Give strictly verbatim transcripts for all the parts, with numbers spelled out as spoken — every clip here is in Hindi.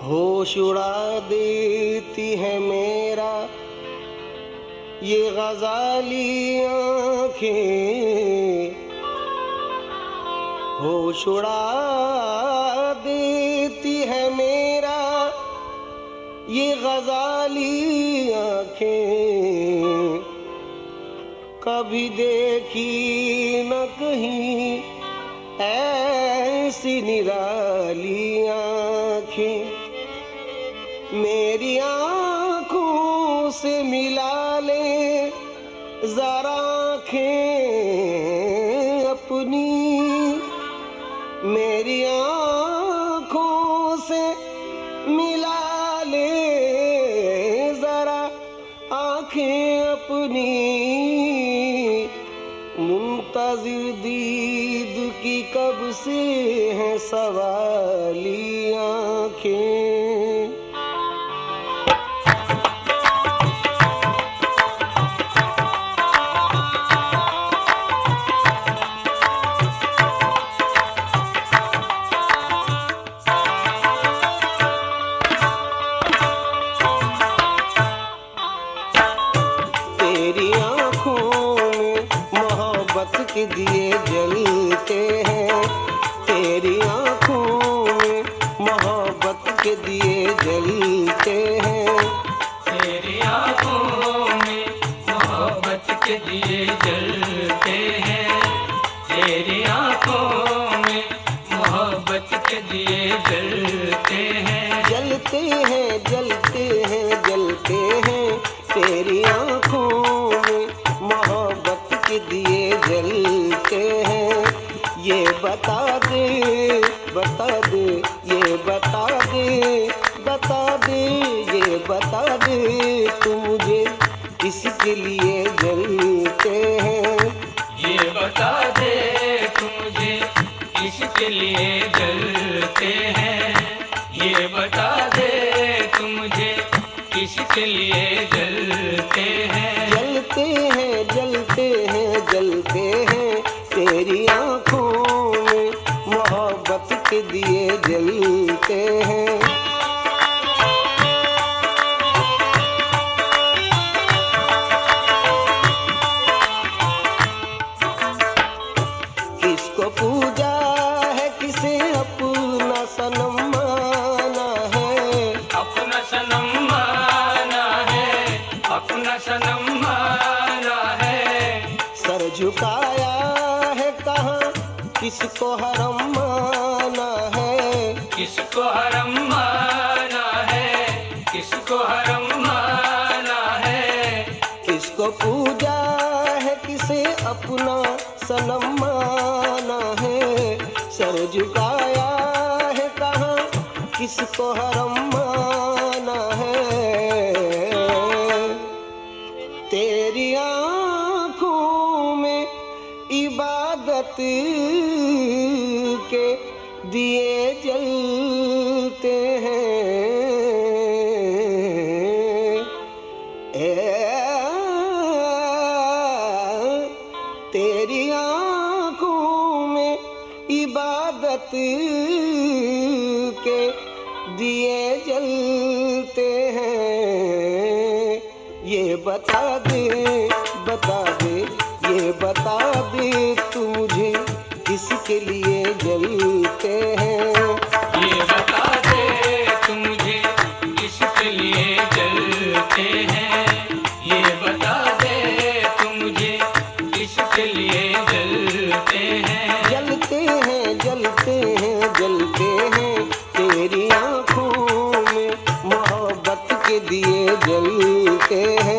होश उड़ा देती है मेरा ये गजाली आँखें, होश उड़ा देती है मेरा ये गजाली आँखें। कभी देखी न कहीं ऐसी निराली आँखें। मेरी आँखों से मिला ले जरा आँखें अपनी, मेरी आँखों से मिला ले जरा आँखें अपनी। मुंतज़िर दीद की कब से है सवाली आँखें। तेरी आँखों में मोहब्बत के दिए जलते हैं, तेरी आँखों में मोहब्बत के दिए जलते हैं। तेरी आँखों में मोहब्बत के दिए जलते हैं, तेरी आँखों में मोहब्बत के दिए जलते हैं। जलते हैं जलते हैं जलते हैं, तेरी आँखों में मोहब्बत के दिए जलते हैं। ये बता दे बता दे ये बता दे बता दे ये बता दे तू मुझे किसके लिए जलते हैं। ये बता दे तू मुझे किसके लिए जलते हैं, ये बता दे तू मुझे किसके लिए जलते हैं। जलते हैं जलते हैं जलते हैं, तेरी आँखों में मोहब्बत के दिए जलते हैं। किसको पूजा है किसे अपना सनम माना है, अपना सनम माना है, अपना सनम माना है। सर झुकाया है कहाँ किसको हरम माना है। किसको हरम माना है, किसको हरम माना है। किसको पूजा है किसे अपना सनम माना है। सर झुकाया है कहाँ किसको हरम माना है। तेरी आँखों में इबादत के दिए जलते हैं। ए, तेरी आँखों में इबादत के दिए जलते हैं। ये बता दे बता दे ये बता दे तू मुझे किसके लिए जलते हैं। ये बता दे तू मुझे किसके लिए जलते हैं, ये बता दे तू मुझे किसके लिए जलते हैं। जलते हैं जलते हैं जलते हैं, तेरी आँखों में मोहब्बत के दिए जलते हैं।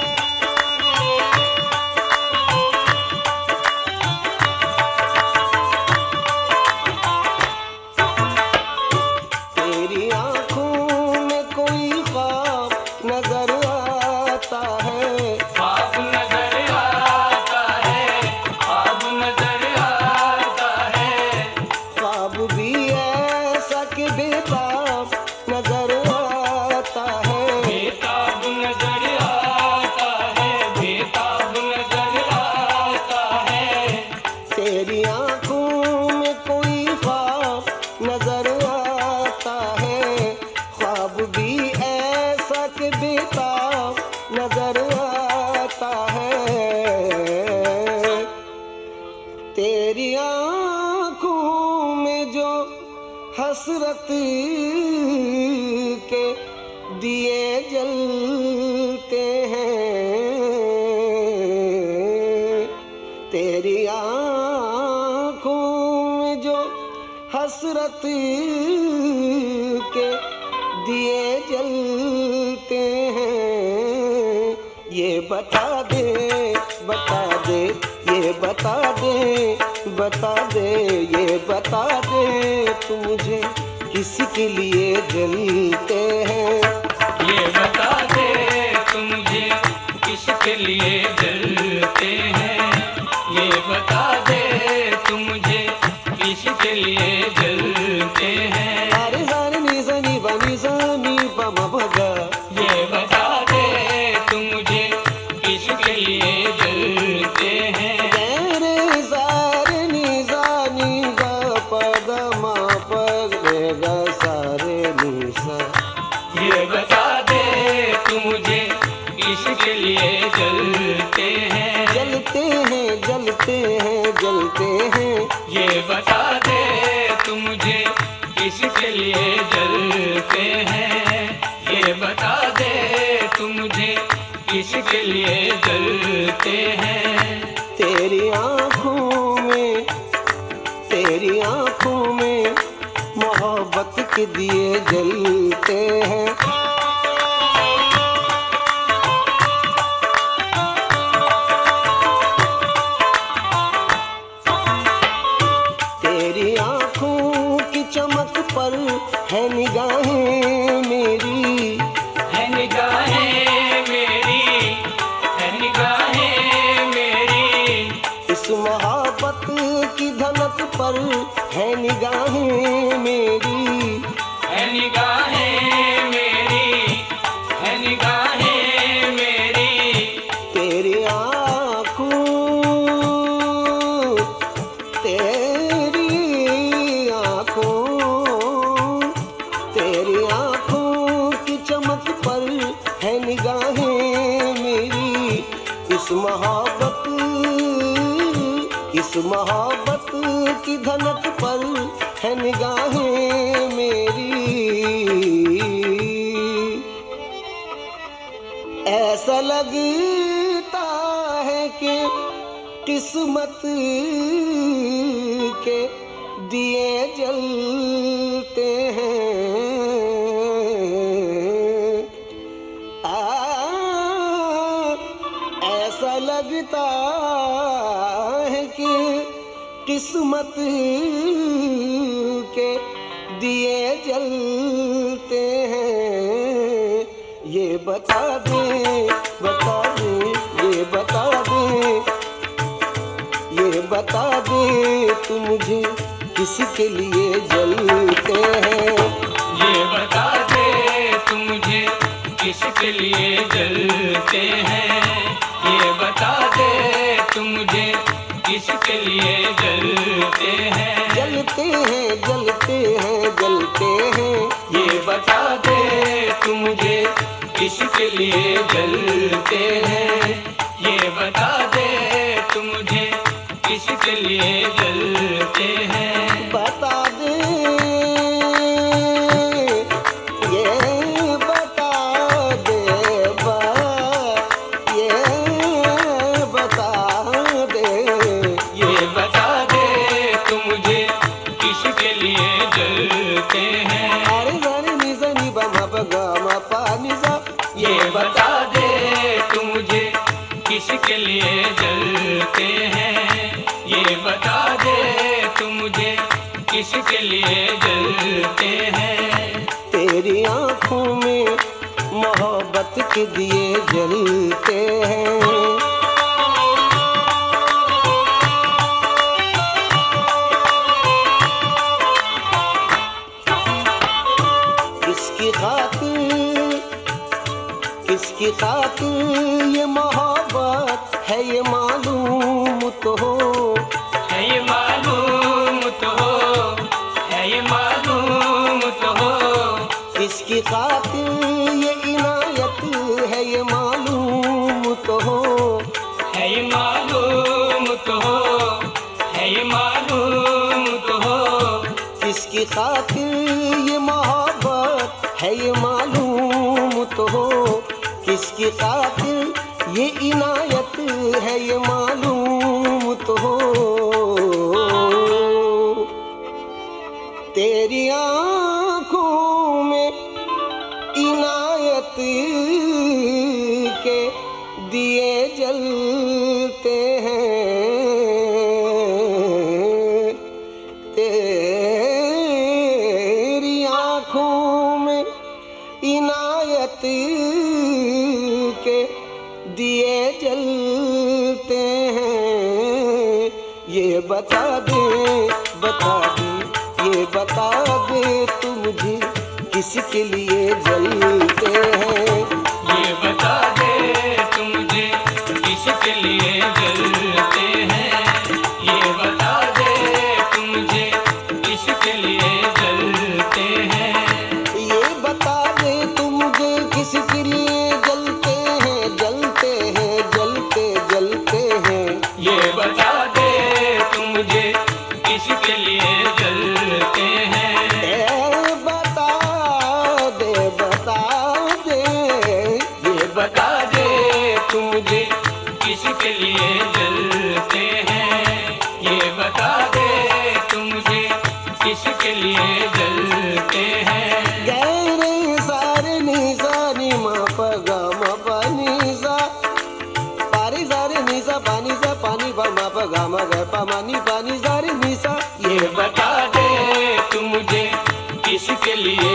तेरी आँखों में कोई ख्वाब नजर आता है, ख्वाब नजर आता है, ख्वाब नजर आता है। ख्वाब भी ऐसा कि बेताब नजर आता है। बेताब नजर आता है, बेताब नजर आता है। तेरी आँखों में कोई ख्वाब नजर आता है। हसरत के दिए जलते हैं, तेरी आँखों में जो हसरत के दिए जलते हैं, ये बता दे बता दे ये बता दे बता दे ये बता दे तू मुझे किसके लिए जलते हैं। ये बता दे तू मुझे किसके लिए जलते हैं, ये बता दे तू मुझे किसके लिए जलते हैं। अरे सारे नी सनी बनी सनी पम भगा, ये बता दे तू मुझे किसके लिए जलते हैं। रे सारे नी सनी गा पद मा पद रे गा सारे नी सा। ये बता दे तू मुझे किसके लिए जलते हैं, जलते हैं जलते हैं जलते हैं। ये बता दे तू मुझे किसके लिए जलते हैं, ये बता दे तू मुझे किसके लिए जलते हैं। तेरी आँखों में तेरी आँखों में मोहब्बत के दिए जलते हैं। तेरी आँखों की चमक पर है निगाहें मेरी, है निगाहें मेरी, है निगाहें मेरी। इस मोहब्बत की धनक पर है निगाहें मेरी, है निगाहें मेरी, है निगाहें मेरी। तेरी आँखों तेरी आँखों तेरी आँखों की चमक पर है निगाहें मेरी। इस मोहब्बत इस मोहब्बत की धनक पर है निगाहें मेरी। ऐसा लगता है कि किस्मत के दिए जलते हैं। आ, ऐसा लगता है कि किस्मत के दिए जलते हैं। ये बता दे बता दे ये बता दे ये बता दे तू मुझे किसके लिए जलते हैं। ये बता दे तू मुझे किसके लिए जलते हैं, ये बता दे तू मुझे किसके लिए जलते हैं। जलते हैं जलते हैं जलते हैं। ये बता दे तू मुझे किसके लिए जलते हैं, ये बता दे तू मुझे किसके लिए जलते हैं। बता दे ये बता दे बा ये बता दे ये बता दे तू मुझे किसके लिए जलते हैं। अरे जाने नी सा नी बा मा पा गा मा पा नी सा। ये बता दे तू मुझे किसके लिए जलते हैं, ये बता दे तू मुझे किसके लिए जलते हैं। तेरी आँखों में मोहब्बत के दिए जलते हैं। किसकी खातिर किसकी खातिर ये मोहब्बत है ये मालूम तो हो, है ये मालूम तो हो, है ये मालूम तो हो। किसकी खातिर ये इनायत है ये मालूम तो हो, है ये मालूम तो हो, है ये मालूम तो हो। किसकी खातिर ये मोहब्बत है ये मालूम तो हो, किसकी खातिर ये इनायत है ये मालूम तो हो। तेरी आँखों में इनायत के दिए जलते हैं, तेरी आँखों में इनायत के दिए जलते हैं। ये बता दे बता दे ये बता दे तू मुझे किसके लिए जलते हैं। ये बता दे तू मुझे किसके लिए जलते हैं। ये बता दे तू मुझे किसके लिए जलते हैं। ये बता दे तू मुझे किसके लिए जलते हैं, जलते हैं, जलते जलते हैं। ये बता दे तू मुझे किसके लिए जलते हैं। ए बता दे बता दे ये बता दे तू मुझे किसके लिए जलते हैं। ये बता दे तू मुझे किसके लिए जलते हैं। गैरे सारे नी सा नी मा प गा मा प नी सा, पारे सारे नी सा पानी सा पानी प मा प गा मा ग प मा नी पानी सारे नी सा। ये बता दे तू मुझे किसके लिए